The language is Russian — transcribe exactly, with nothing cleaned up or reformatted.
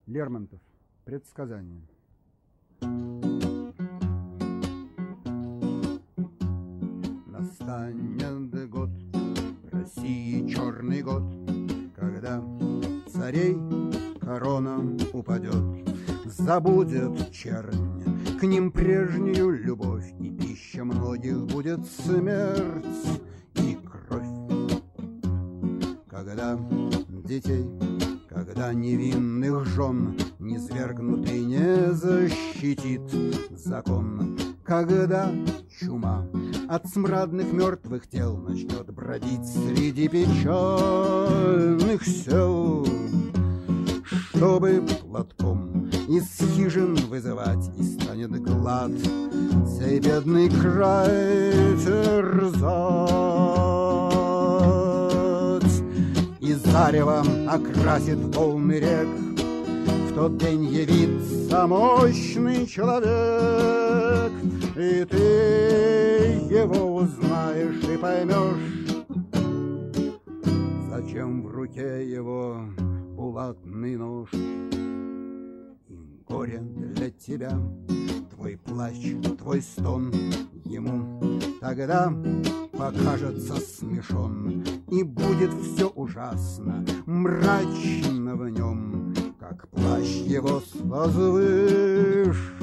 Лермонтов. Предсказание. Настанет год, в России черный год, когда царей корона упадет. Забудет чернь к ним прежнюю любовь, и пища многих будет смерть и кровь. Когда детей, когда невинных жен не свергнут и не защитит закон, когда чума от смрадных мертвых тел начнет бродить среди печальных сел, чтобы платком из хижин вызывать, и станет глад сей бедный край терзать, и заревом окрасит волны рек. В тот день явится мощный человек, и ты его узнаешь и поймешь, зачем в руке его булатный нож. И горе для тебя, твой плач, твой стон ему тогда покажется смешон, и будет все ужасно, мрачно в нем, как плащ его созвышь.